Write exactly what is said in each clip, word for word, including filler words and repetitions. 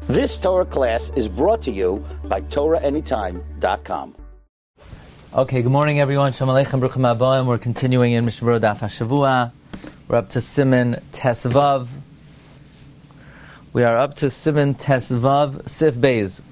This Torah class is brought to you by Torah Anytime dot com. Okay, good morning everyone. Shalom Aleichem, Bruchim Habayim. We're continuing in Mishnah Berurah Daf HaShavua. We're up to Siman Tesvav. We are up to Siman Tesvav Sif Beis.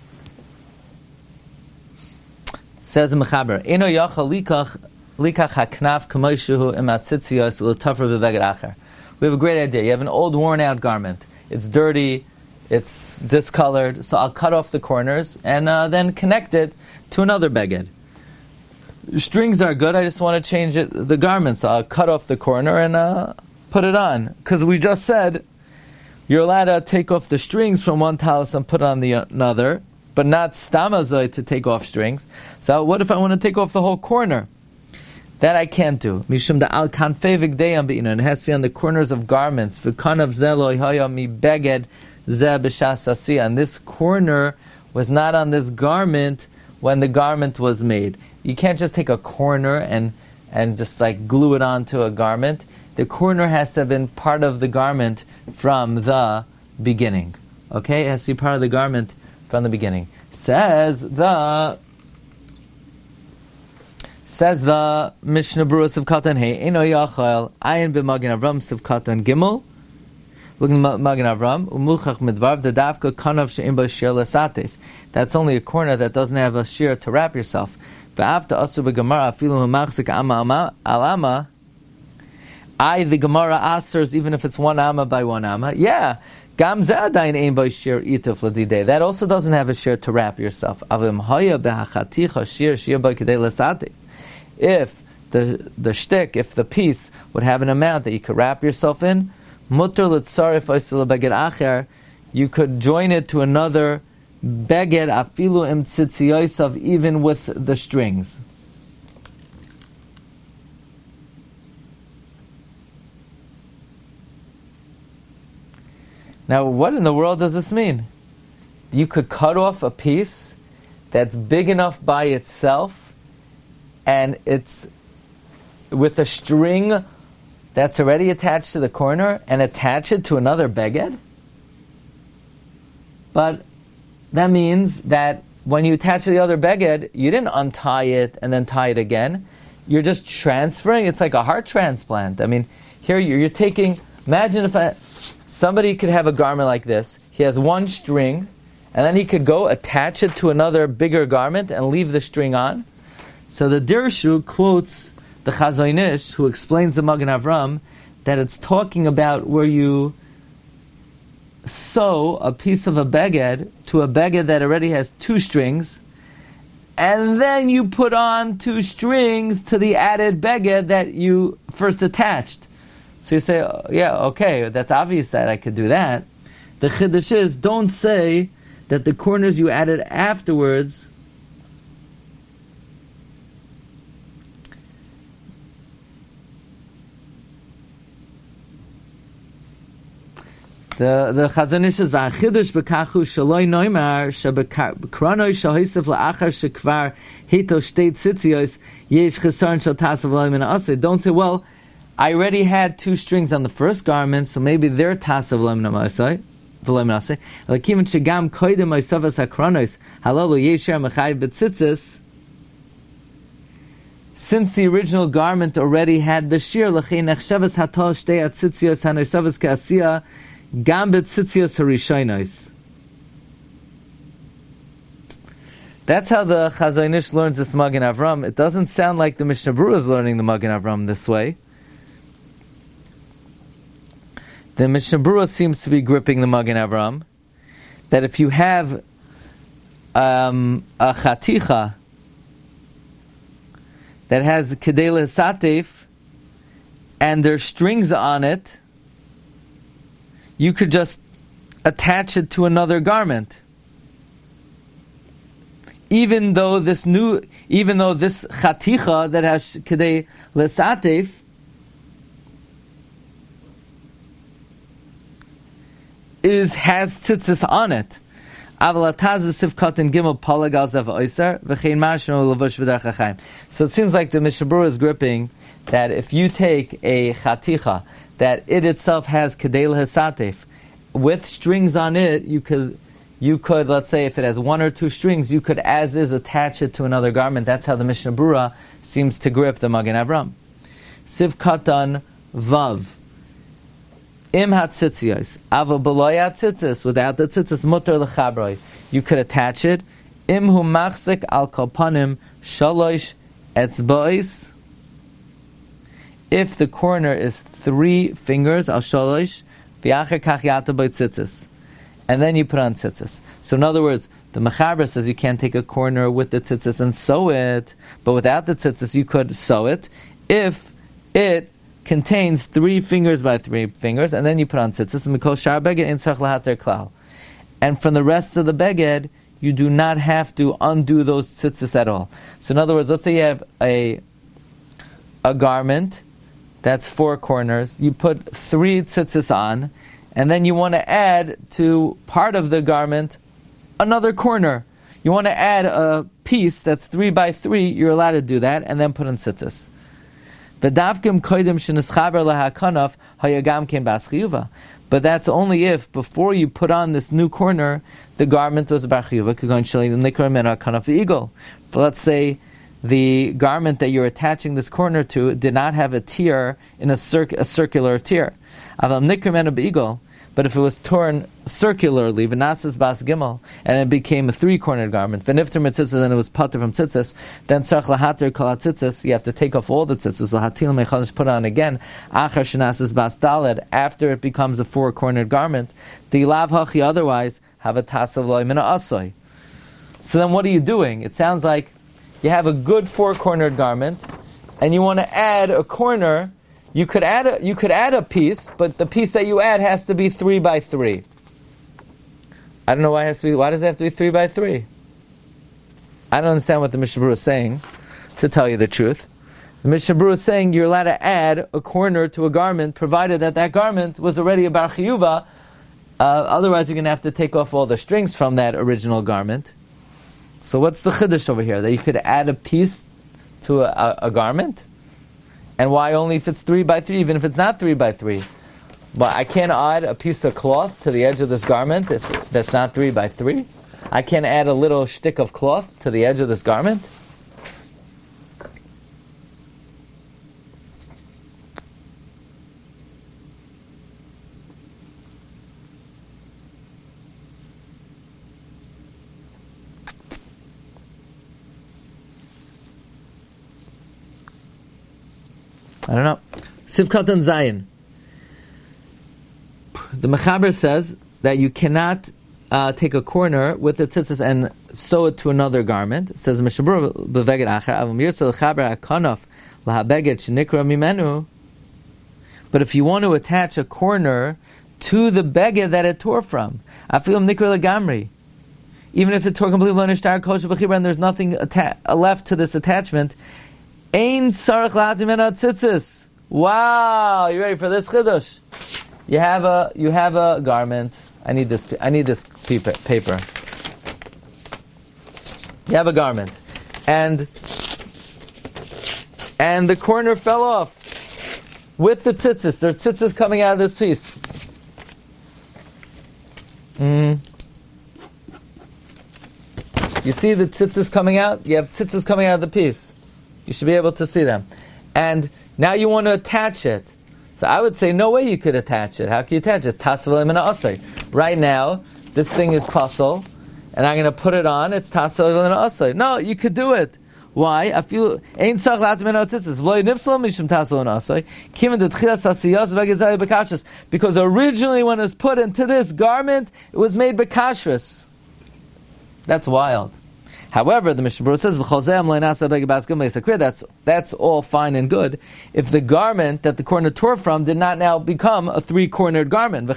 Says the Mechaber, Eno yachal likach likach haknaf kamoishuhu imatzitzios l'tafra b'veged acher. We have a great idea. You have an old worn out garment. It's dirty, it's discolored, so I'll cut off the corners and uh, then connect it to another beged. Strings are good, I just want to change it, the garment, so I'll cut off the corner and uh, put it on. Because we just said you're allowed to take off the strings from one talis and put on the another, but not stamazoi to take off strings. So what if I want to take off the whole corner? That I can't do. Mishum da al kanfei v'gdei be'inu. It has to be on the corners of garments. V'kanav zeloi haya mi beged zeh b'shas asiyah. And this corner was not on this garment when the garment was made. You can't just take a corner and and just like glue it onto a garment. The corner has to have been part of the garment from the beginning. Okay? It has to be part of the garment from the beginning. Says the Says the Mishnah Berurah Sivkatan Hey Eno Yachal Ayin b'Magen Avram Sivkatan Gimel. Look at Magen Avram Umuchach Midvarv the Dafka Kanav She'im Ba Shir Lesatif. That's only a corner that doesn't have a shear to wrap yourself. V'afta Asu b'Gemara Afilu Humachzik Ama Alama. I the Gemara asers even if it's one amma by one amma. Yeah. Gam Zadayin Ein Ba Shir Ituf Ladidei. That also doesn't have a shear to wrap yourself. Avim Haya B'Hachaticha Shir Shir Ba Kedei Lesatif. If the the shtick, if the piece would have an amount that you could wrap yourself in, mutter litzarif oisel beged acher, you could join it to another beged afilu im tzitziyosav, even with the strings. Now, what in the world does this mean? You could cut off a piece that's big enough by itself, and it's with a string that's already attached to the corner, and attach it to another beged? But that means that when you attach to the other beged, you didn't untie it and then tie it again. You're just transferring. It's like a heart transplant. I mean, here you're, you're taking, imagine if I, somebody could have a garment like this. He has one string, and then he could go attach it to another bigger garment and leave the string on. So the Dirshu quotes the Chazon Ish, who explains the Magen Avram, that it's talking about where you sew a piece of a beged to a beged that already has two strings, and then you put on two strings to the added beged that you first attached. So you say, oh, yeah, okay, that's obvious that I could do that. The Chiddush is, don't say that the corners you added afterwards The the Chazon Ish says v'achidush b'kachu shaloi noimar shebekranoi shahisef la'achar shekvar hito shtei tzitzios yesh chesaron shal tasav loy min aseh. Don't say, well, I already had two strings on the first garment, so maybe they're tasav loy min aseh. V'loy min aseh. Lakim shegam koidem oisavas hakranos halalu yesher mechayiv b'tzitzis. Since the original garment already had the shear, l'chein nechshavas hatol shtei atzitzios hanoisavas ka'asiyah. Gambit Tzitzios Harishainos. That's how the Chazon Ish learns this Magen Avram. It doesn't sound like the Mishnah Berurah is learning the Magen Avram this way. The Mishnah Berurah seems to be gripping the Magen Avram, that if you have um, a chaticha that has kedei lesateif and there's strings on it, you could just attach it to another garment. Even though this new, even though this chaticha that has kedei lesateif is has tzitzis on it. So it seems like the Mishnah Berurah is gripping that if you take a chaticha that it itself has kedei lesateif with strings on it, you could you could, let's say, if it has one or two strings, you could, as is, attach it to another garment. That's how the Mishnah Berurah seems to grip the Magen Avram. Siv Katan Vav. Im hatzitziyos, ava beloy hatzitzis, without the tzitzis, mutter lechabroi. You could attach it. Im hu machzik al kolpanim shalosh etzbois. If the corner is three fingers, al shalosh, v'acher kach yata boi tzitzis. And then you put on tzitzis. So in other words, the Mechaber says you can't take a corner with the tzitzis and sew it, but without the tzitzis you could sew it if it contains three fingers by three fingers, and then you put on tzitzis. And from the rest of the beged, you do not have to undo those tzitzis at all. So in other words, let's say you have a a garment that's four corners. You put three tzitzis on, and then you want to add to part of the garment another corner. You want to add a piece that's three by three. You're allowed to do that, and then put on tzitzis. But that's only if, before you put on this new corner, the garment was bar chiyuva. But let's say the garment that you're attaching this corner to did not have a tier in a, circ- a circular tier. But if it was torn circularly, v'nasas bas gimel, and it became a three-cornered garment, v'nifter mitzitzis, and it was pater from tzitzis, then tzarch lahater kol tzitzis, you have to take off all the tzitzis, lahatil mechadish, put on again, achar shenasas bas daled, after it becomes a four-cornered garment, dilav hachi, otherwise, have a tasav loy mina asoy. So then what are you doing? It sounds like you have a good four-cornered garment, and you want to add a corner. You could add a you could add a piece, but the piece that you add has to be three by three. I don't know why it has to be. Why does it have to be three by three? I don't understand what the Mishnah Berurah is saying. To tell you the truth, the Mishnah Berurah is saying you're allowed to add a corner to a garment, provided that that garment was already a bar chiyuva. Uh, otherwise, you're going to have to take off all the strings from that original garment. So, what's the chiddush over here? That you could add a piece to a, a, a garment. And why only if it's three by three, even if it's not three by three? But I can't add a piece of cloth to the edge of this garment if that's not three by three. I can't add a little shtick of cloth to the edge of this garment. I don't know. Sivkat and Zayin. The Mechaber says that you cannot uh, take a corner with the tzitzis and sew it to another garment. It says Mishabur beveged acher avum yirsel chaber hakanaf lahabeged shenikra mimenu. But if you want to attach a corner to the beged that it tore from, afilim nikra legamri, even if it tore completely l'nishtar kosher b'chibra and there's nothing atta- left to this attachment. Ein sarach lahatim ena tzitzis. Wow, you ready for this chiddush? You have a you have a garment. I need this. I need this paper. You have a garment, and and the corner fell off with the tzitzis. There are tzitzis coming out of this piece. Mm. You see the tzitzis coming out? You have tzitzis coming out of the piece. You should be able to see them. And now you want to attach it. So I would say, no way you could attach it. How can you attach it? Right now, this thing is puzzle, and I'm going to put it on. It's tasel. No, you could do it. Why? I feel because originally when it was put into this garment, it was made bekashrus. That's wild. However, the Mishnah Berurah says, that's, that's all fine and good if the garment that the corner tore from did not now become a three-cornered garment.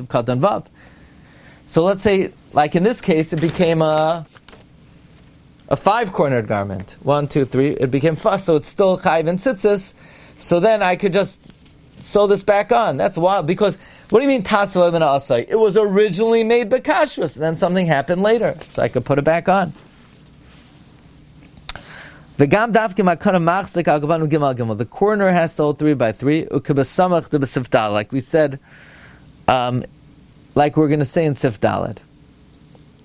So let's say, like in this case, it became a a five-cornered garment. One, two, three. It became five, so it's still chayv and tzitzis. So then I could just sew this back on. That's wild. Because, what do you mean tasel min asay? It was originally made bekashrus, and then something happened later. So I could put it back on. The corner has to hold three by three. Like we said, um, like we're going to say in Sif Daled.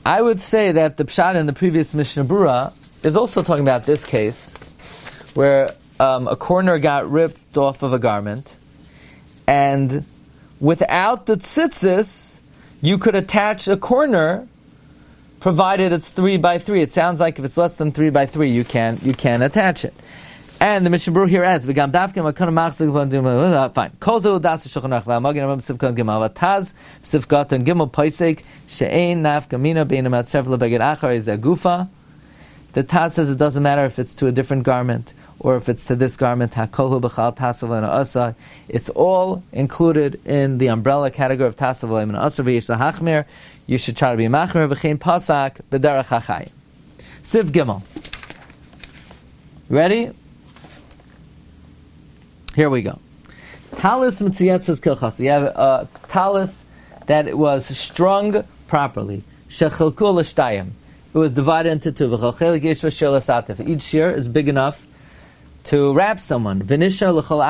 I would say that the pshat in the previous Mishnah Berurah is also talking about this case, where um, a corner got ripped off of a garment, and without the tzitzis, you could attach a corner, provided it's three by three. It sounds like if it's less than three by three, you can you can attach it. And the Mishnah Berurah here adds, "V'gam dafkim akon machzik v'andim." Fine. Kol zeh das shulchan aruch v'amagin rabam sivkot gimel v'taz sivkot and gimel paisek she'ein nafkamina bein amatzev lebeged achar is a gufa. The Taz says it doesn't matter if it's to a different garment or if it's to this garment. Hakolhu b'chal tasav l'na'asa. It's all included in the umbrella category of tasav l'na'asa v'yesh l'hachmir. You should try to be machmir v'chein pasak b'derech hachayim. Siv gimel. Ready? Here we go. Talis mitziyetzes kilchas. You have a talis that was strung properly. Shechelku l'shtayim. It was divided into two. Each shear is big enough to wrap someone. And each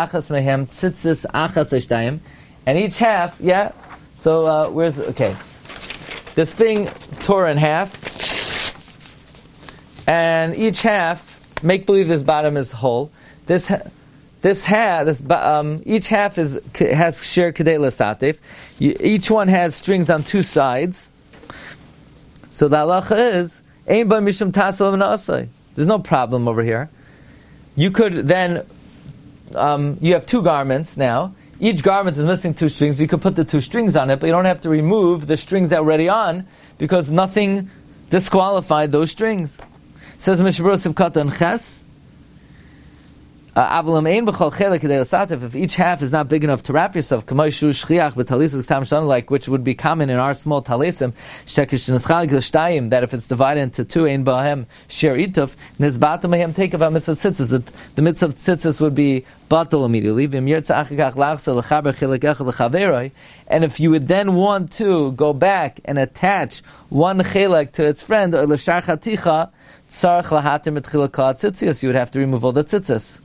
half, yeah. So uh, where's okay? This thing tore in half, and each half, make believe this bottom is whole. This this half, this um, each half is has shear kedei l'satif. Each one has strings on two sides. So the halacha is, Ein ba mishum tasel v'na'asai. There's no problem over here. You could then, um, you have two garments now. Each garment is missing two strings. You could put the two strings on it, but you don't have to remove the strings that were already on, because nothing disqualified those strings. Says Mishnah Berurah Sivkata and Ches, if each half is not big enough to wrap yourself, like which would be common in our small talesim, that if it's divided into two, ein bahem shir ituf, take about mitzvah tzitzis, the mitzvah tzitzis would be batal immediately. And if you would then want to go back and attach one chelek to its friend, you would have to remove all the tzitzis.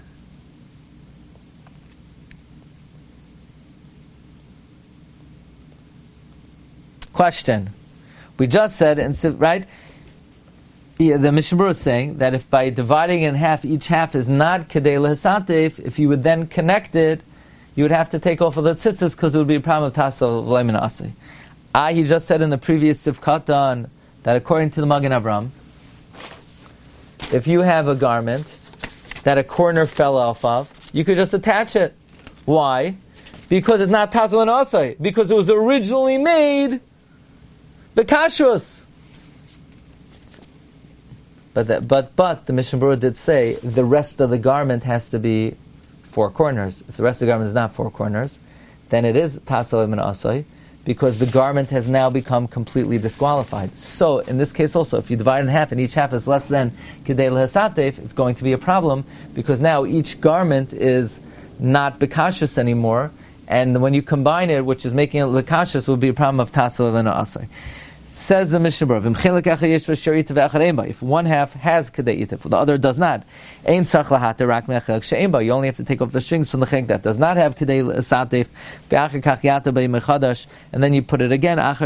Question. We just said, right? Yeah, the Mishnah Berurah is saying that if by dividing in half, each half is not kedei lehasatev, if you would then connect it, you would have to take off of the tzitzis because it would be a problem of tasel v'leimin asay. Ah, he just said in the previous Sivkatan that according to the Magen Avraham, if you have a garment that a corner fell off of, you could just attach it. Why? Because it's not tasel and asay. Because it was originally made Bekashrus. But that, but but the Mishnah Berurah did say the rest of the garment has to be four corners. If the rest of the garment is not four corners, then it is tasel ibn asay, because the garment has now become completely disqualified. So in this case also, if you divide it in half and each half is less than kedei lehasatev, it's going to be a problem, because now each garment is not bekashrus anymore, and when you combine it, which is making it bekashrus, will be a problem of tasel ibn asay. Says the Mishnah Berurah, if one half has kedei itif, the other does not, you only have to take off the strings from the chelek that does not have kedei satif, and then you put it again after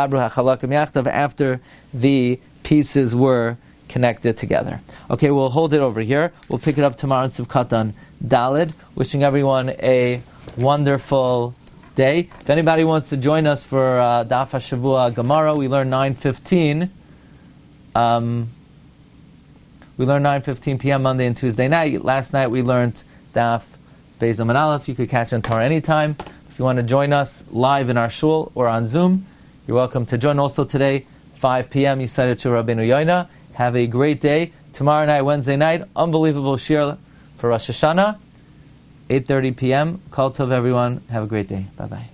the pieces were connected together. Okay, we'll hold it over here. We'll pick it up tomorrow in Sivkatan Daled. Wishing everyone a wonderful day. If anybody wants to join us for uh, Daf HaShavua Gemara, we learn nine fifteen. Um, we learn nine fifteen p.m. Monday and Tuesday night. Last night we learned Daf Beis Amud Aleph. You could catch on Torah anytime. If you want to join us live in our shul or on Zoom, you're welcome to join. Also today, five p.m. you said it to Rabbeinu Yoina. Have a great day. Tomorrow night, Wednesday night, unbelievable shir for Rosh Hashanah. eight thirty p.m. Kol Tov, everyone. Have a great day. Bye-bye.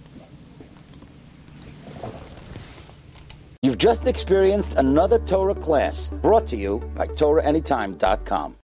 You've just experienced another Torah class brought to you by Torah Anytime dot com.